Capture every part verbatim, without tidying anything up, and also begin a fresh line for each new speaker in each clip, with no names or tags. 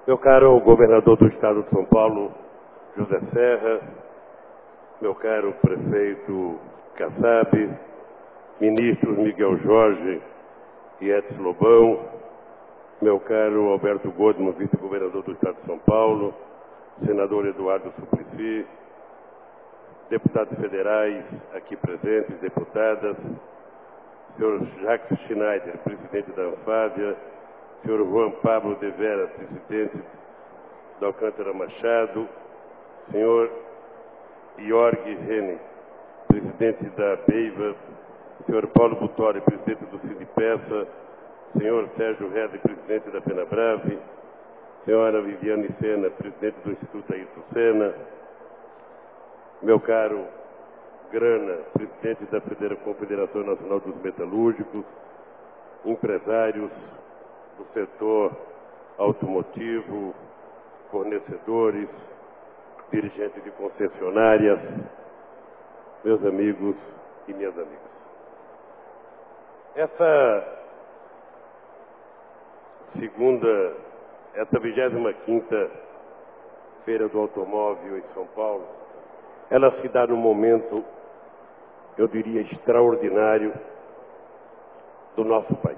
Meu caro governador do estado de São Paulo, José Serra, meu caro prefeito Kassab, ministros Miguel Jorge e Edson Lobão, meu caro Alberto Goldman, vice-governador do estado de São Paulo, senador Eduardo Suplicy, deputados federais aqui presentes, deputadas, senhor Jacques Schneider, presidente da Anfávia, senhor Juan Pablo de Vera, presidente da Alcântara Machado, senhor Jorg Henning, presidente da Beiva, senhor Paulo Butori, presidente do Sindipeça, senhor Sérgio Rede, presidente da Fenabrave, senhora Viviane Sena, presidente do Instituto Ayrton Senna, meu caro Grana, presidente da Confederação Nacional dos Metalúrgicos, empresários do setor automotivo, fornecedores, dirigentes de concessionárias, meus amigos e minhas amigas. Essa segunda, essa vigésima quinta Feira do Automóvel em São Paulo, ela se dá num momento, eu diria, extraordinário do nosso país.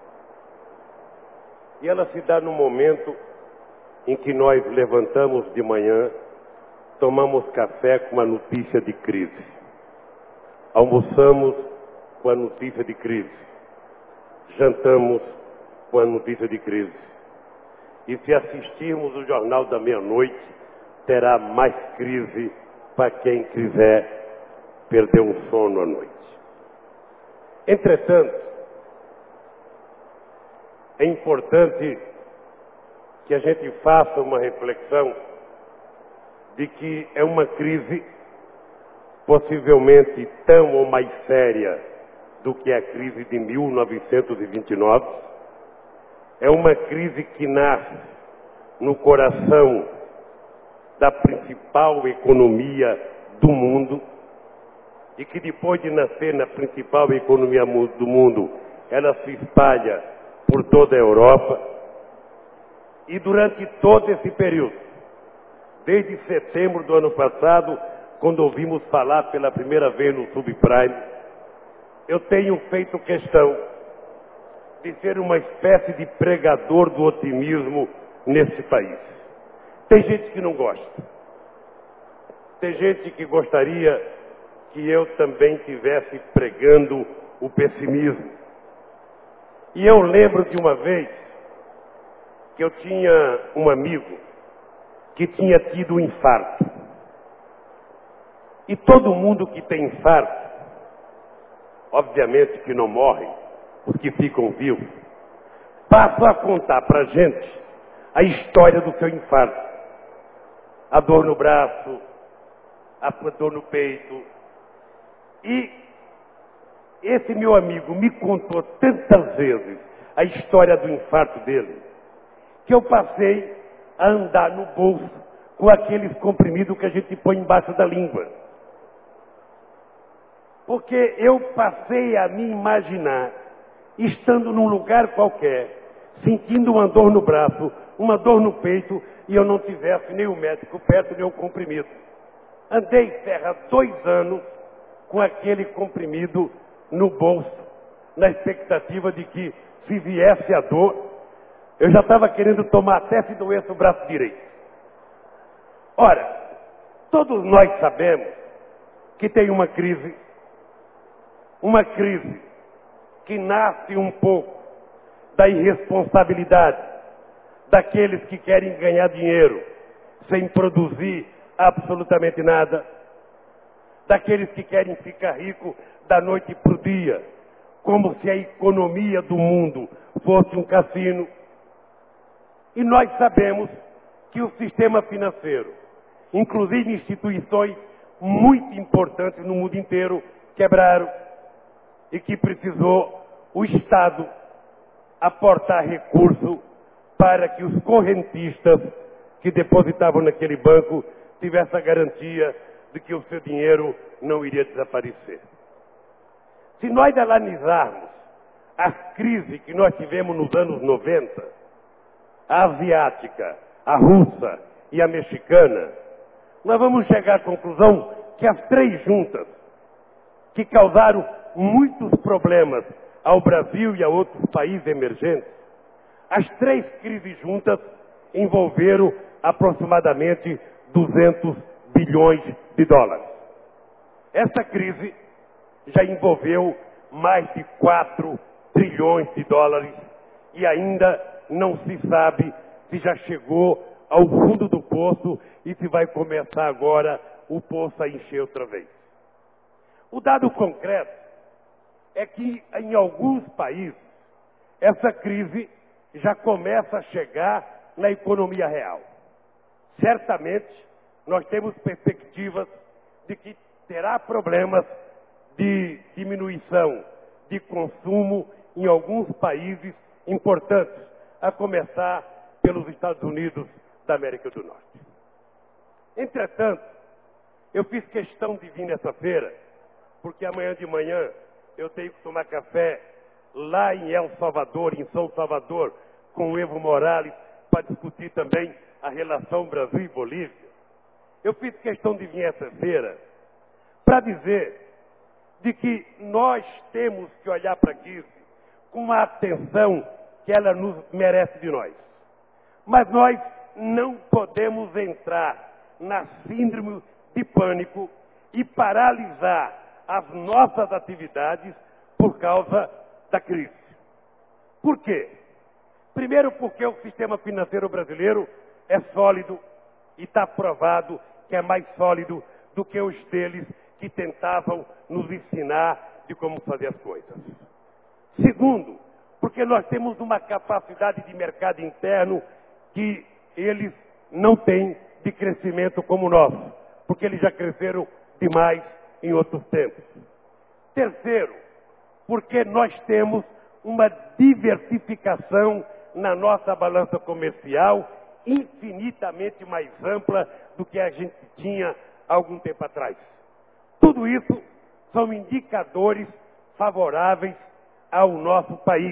E ela se dá no momento em que nós levantamos de manhã, tomamos café com a notícia de crise, almoçamos com a notícia de crise, jantamos com a notícia de crise. E se assistirmos o Jornal da Meia-Noite, terá mais crise para quem quiser perder um sono à noite. Entretanto, é importante que a gente faça uma reflexão de que é uma crise possivelmente tão ou mais séria do que a crise de mil novecentos e vinte e nove. É uma crise que nasce no coração da principal economia do mundo e que depois de nascer na principal economia do mundo, ela se espalha por toda a Europa. E durante todo esse período, desde setembro do ano passado, quando ouvimos falar pela primeira vez no subprime, eu tenho feito questão de ser uma espécie de pregador do otimismo nesse país. Tem gente que não gosta. Tem gente que gostaria que eu também estivesse pregando o pessimismo. E eu lembro de uma vez que eu tinha um amigo que tinha tido um infarto. E todo mundo que tem infarto, obviamente que não morrem, os que ficam vivos, passam a contar para a gente a história do seu infarto. A dor no braço, a dor no peito. E esse meu amigo me contou tantas vezes a história do infarto dele, que eu passei a andar no bolso com aqueles comprimidos que a gente põe embaixo da língua. Porque eu passei a me imaginar estando num lugar qualquer, sentindo uma dor no braço, uma dor no peito, e eu não tivesse nem o médico perto, nem o comprimido. Andei terra dois anos com aquele comprimido no bolso, na expectativa de que, se viesse a dor, eu já estava querendo tomar até se doesse o braço direito. Ora, todos nós sabemos que tem uma crise, uma crise que nasce um pouco da irresponsabilidade daqueles que querem ganhar dinheiro sem produzir absolutamente nada, daqueles que querem ficar rico da noite para o dia, como se a economia do mundo fosse um cassino. E nós sabemos que o sistema financeiro, inclusive instituições muito importantes no mundo inteiro, quebraram e que precisou o Estado aportar recurso para que os correntistas que depositavam naquele banco tivessem a garantia de que o seu dinheiro não iria desaparecer. Se nós analisarmos as crises que nós tivemos nos anos noventa, a asiática, a russa e a mexicana, nós vamos chegar à conclusão que as três juntas, que causaram muitos problemas ao Brasil e a outros países emergentes, as três crises juntas envolveram aproximadamente duzentos bilhões de dólares. Essa crise já envolveu mais de quatro trilhões de dólares e ainda não se sabe se já chegou ao fundo do poço e se vai começar agora o poço a encher outra vez. O dado concreto é que em alguns países essa crise já começa a chegar na economia real. Certamente nós temos perspectivas de que terá problemas de diminuição de consumo em alguns países importantes, a começar pelos Estados Unidos da América do Norte. Entretanto, eu fiz questão de vir nessa feira, porque amanhã de manhã eu tenho que tomar café lá em El Salvador, em São Salvador, com o Evo Morales, para discutir também a relação Brasil e Bolívia. Eu fiz questão de vir essa feira para dizer de que nós temos que olhar para a crise com uma atenção que ela nos merece de nós. Mas nós não podemos entrar na síndrome de pânico e paralisar as nossas atividades por causa da crise. Por quê? Primeiro porque o sistema financeiro brasileiro é sólido e está provado que é mais sólido do que os deles que tentavam nos ensinar de como fazer as coisas. Segundo, porque nós temos uma capacidade de mercado interno que eles não têm de crescimento como o nosso, porque eles já cresceram demais em outros tempos. Terceiro, porque nós temos uma diversificação na nossa balança comercial infinitamente mais ampla do que a gente tinha há algum tempo atrás. Tudo isso são indicadores favoráveis ao nosso país,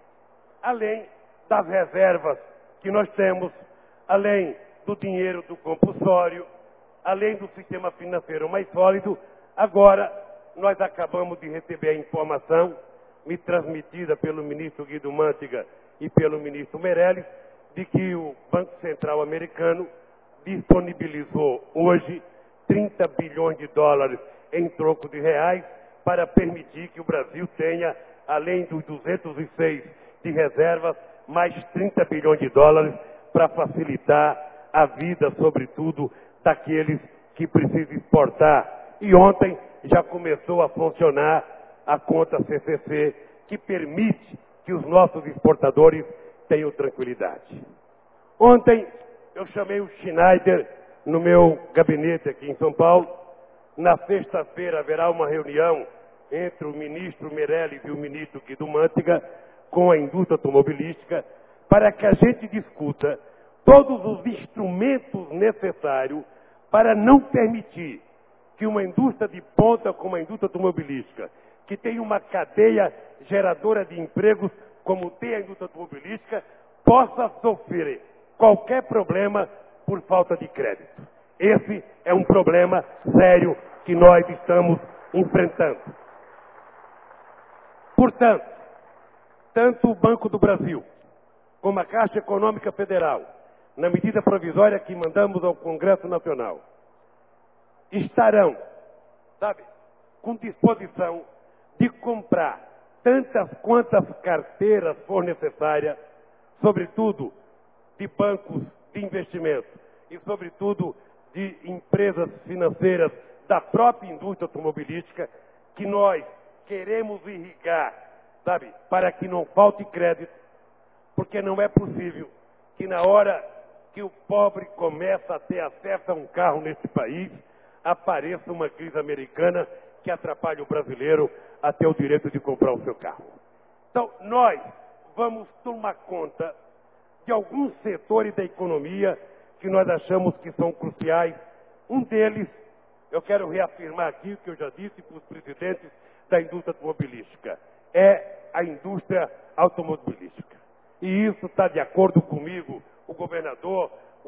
além das reservas que nós temos, além do dinheiro do compulsório, além do sistema financeiro mais sólido. Agora, nós acabamos de receber a informação, me transmitida pelo ministro Guido Mantega e pelo ministro Meirelles, de que o Banco Central americano disponibilizou hoje trinta bilhões de dólares em troco de reais para permitir que o Brasil tenha, além dos duzentos e seis de reservas, mais trinta bilhões de dólares para facilitar a vida, sobretudo, daqueles que precisam exportar. E ontem já começou a funcionar a conta C C C, que permite que os nossos exportadores tenham tranquilidade. Ontem eu chamei o Schneider no meu gabinete aqui em São Paulo. Na sexta-feira haverá uma reunião entre o ministro Meirelles e o ministro Guido Mantega com a indústria automobilística para que a gente discuta todos os instrumentos necessários para não permitir que uma indústria de ponta como a indústria automobilística, que tem uma cadeia geradora de empregos como tem a indústria automobilística, possa sofrer qualquer problema por falta de crédito. Esse é um problema sério que nós estamos enfrentando. Portanto, tanto o Banco do Brasil como a Caixa Econômica Federal, na medida provisória que mandamos ao Congresso Nacional, estarão, sabe, com disposição de comprar tantas quantas carteiras for necessária, sobretudo de bancos de investimento e, sobretudo, de empresas financeiras da própria indústria automobilística, que nós queremos irrigar, sabe, para que não falte crédito, porque não é possível que na hora que o pobre começa a ter acesso a um carro nesse país, apareça uma crise americana que atrapalhe o brasileiro a ter o direito de comprar o seu carro. Então, nós vamos tomar conta de alguns setores da economia que nós achamos que são cruciais. Um deles, eu quero reafirmar aqui o que eu já disse para os presidentes da indústria automobilística, é a indústria automobilística. E isso está de acordo comigo, o governador,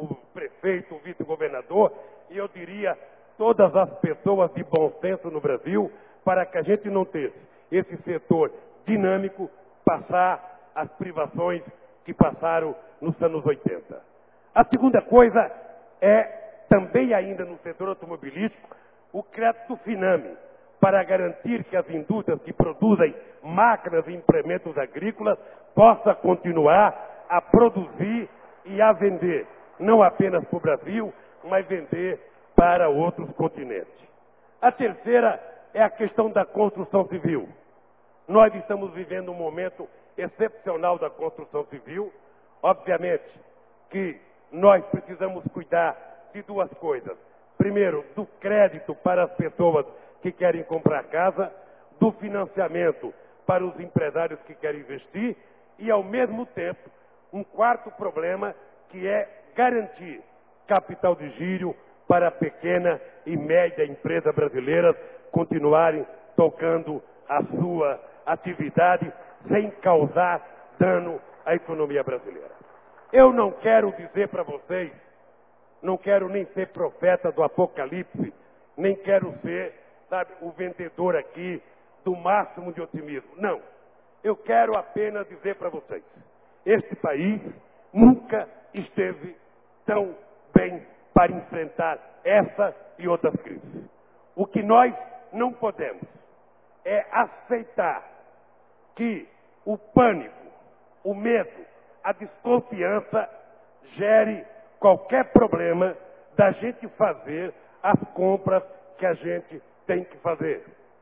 prefeito, o vice-governador, e eu diria todas as pessoas de bom senso no Brasil, para que a gente não tenha esse setor dinâmico passar as privações que passaram nos anos oitenta. A segunda coisa é, também ainda no setor automobilístico, o crédito Finame, para garantir que as indústrias que produzem máquinas e implementos agrícolas possam continuar a produzir e a vender, não apenas para o Brasil, mas vender para outros continentes. A terceira é a questão da construção civil. Nós estamos vivendo um momento excepcional da construção civil. Obviamente que nós precisamos cuidar de duas coisas. Primeiro, do crédito para as pessoas que querem comprar casa, do financiamento para os empresários que querem investir e, ao mesmo tempo, um quarto problema que é garantir capital de giro para a pequena e média empresa brasileiras continuarem tocando a sua atividade sem causar dano à economia brasileira. Eu não quero dizer para vocês, não quero nem ser profeta do apocalipse, nem quero ser, sabe, o vendedor aqui do máximo de otimismo. Não. Eu quero apenas dizer para vocês, este país nunca esteve tão bem para enfrentar essa e outras crises. O que nós não podemos é aceitar que o pânico, o medo, a desconfiança gere qualquer problema da gente fazer as compras que a gente tem que fazer.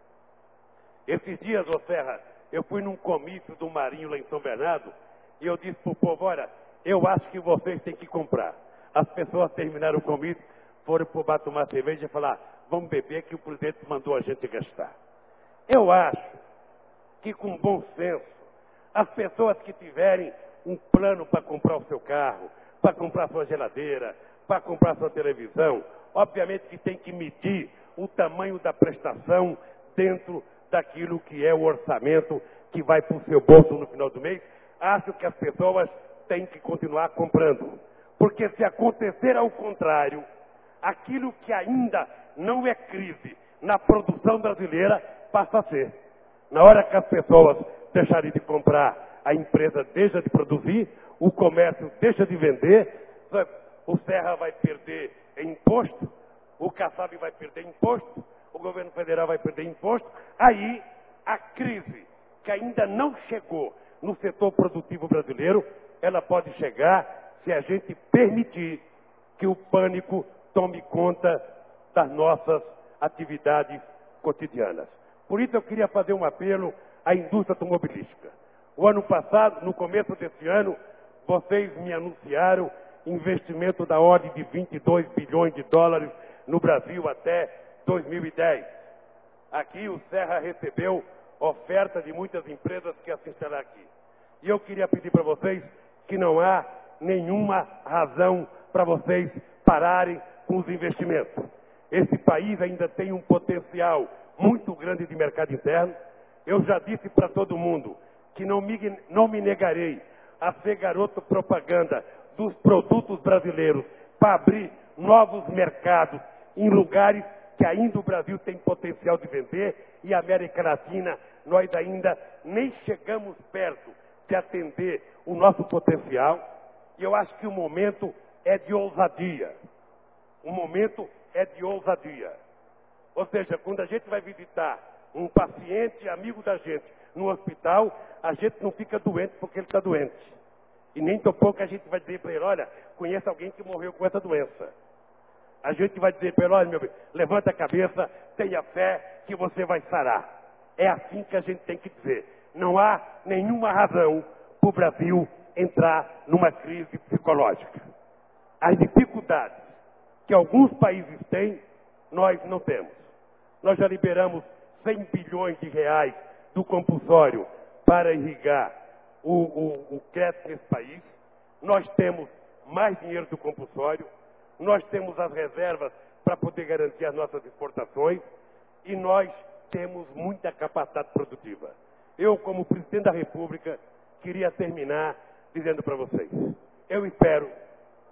Esses dias, ô Serra, eu fui num comício do Marinho lá em São Bernardo e eu disse para o povo, olha, eu acho que vocês têm que comprar. As pessoas terminaram o comício, foram para o bar tomar cerveja e falaram, vamos beber que o presidente mandou a gente gastar. Eu acho que com bom senso, as pessoas que tiverem um plano para comprar o seu carro, para comprar sua geladeira, para comprar sua televisão, obviamente que tem que medir o tamanho da prestação dentro daquilo que é o orçamento que vai para o seu bolso no final do mês. Acho que as pessoas têm que continuar comprando. Porque se acontecer ao contrário, aquilo que ainda não é crise na produção brasileira passa a ser. Na hora que as pessoas deixarem de comprar, a empresa deixa de produzir, o comércio deixa de vender, o Serra vai perder imposto, o Kassab vai perder imposto, o governo federal vai perder imposto. Aí a crise que ainda não chegou no setor produtivo brasileiro, ela pode chegar se a gente permitir que o pânico tome conta das nossas atividades cotidianas. Por isso eu queria fazer um apelo à indústria automobilística. O ano passado, no começo desse ano, vocês me anunciaram investimento da ordem de vinte e dois bilhões de dólares no Brasil até dois mil e dez. Aqui o Serra recebeu oferta de muitas empresas que querem se instalar aqui. E eu queria pedir para vocês que não há nenhuma razão para vocês pararem com os investimentos. Esse país ainda tem um potencial muito grande de mercado interno. Eu já disse para todo mundo que não me, não me negarei a ser garoto propaganda dos produtos brasileiros para abrir novos mercados em lugares que ainda o Brasil tem potencial de vender e a América Latina nós ainda nem chegamos perto de atender o nosso potencial. E eu acho que o momento é de ousadia. O momento é de ousadia. Ou seja, quando a gente vai visitar um paciente amigo da gente no hospital, a gente não fica doente porque ele está doente. E nem tão pouco a gente vai dizer para ele, olha, conhece alguém que morreu com essa doença. A gente vai dizer para ele, olha, meu bem, levanta a cabeça, tenha fé que você vai sarar. É assim que a gente tem que dizer. Não há nenhuma razão para o Brasil entrar numa crise psicológica. As dificuldades que alguns países têm, nós não temos. Nós já liberamos cem bilhões de reais do compulsório para irrigar o, o, o crédito nesse país. Nós temos mais dinheiro do compulsório. Nós temos as reservas para poder garantir as nossas exportações. E nós temos muita capacidade produtiva. Eu, como presidente da República, queria terminar dizendo para vocês, eu espero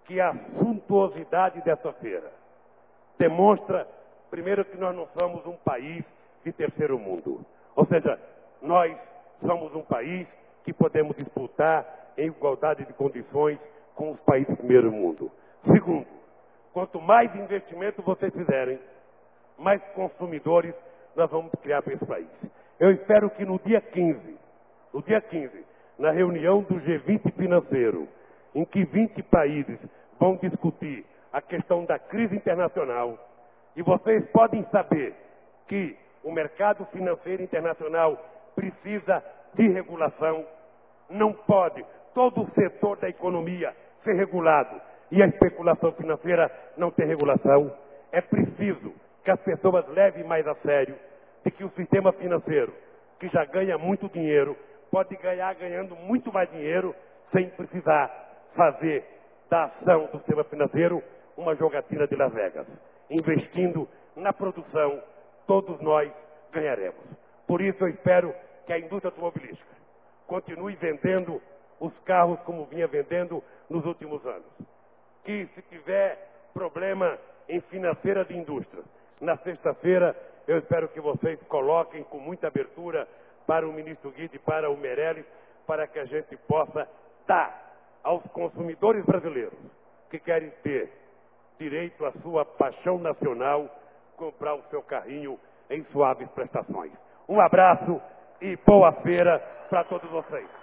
que a suntuosidade dessa feira demonstra, primeiro, que nós não somos um país de terceiro mundo. Ou seja, nós somos um país que podemos disputar em igualdade de condições com os países do primeiro mundo. Segundo, quanto mais investimento vocês fizerem, mais consumidores nós vamos criar para esse país. Eu espero que no dia quinze, no dia quinze, na reunião do G vinte financeiro, em que vinte países vão discutir a questão da crise internacional, e vocês podem saber que o mercado financeiro internacional precisa de regulação, não pode todo o setor da economia ser regulado e a especulação financeira não ter regulação. É preciso que as pessoas levem mais a sério de que o sistema financeiro, que já ganha muito dinheiro, pode ganhar ganhando muito mais dinheiro sem precisar fazer da ação do sistema financeiro uma jogatina de Las Vegas. Investindo na produção, todos nós ganharemos. Por isso eu espero que a indústria automobilística continue vendendo os carros como vinha vendendo nos últimos anos. Que se tiver problema em financeira de indústria, na sexta-feira eu espero que vocês coloquem com muita abertura para o ministro Guide e para o Meirelles, para que a gente possa dar aos consumidores brasileiros que querem ter direito à sua paixão nacional, comprar o seu carrinho em suaves prestações. Um abraço e boa feira para todos vocês.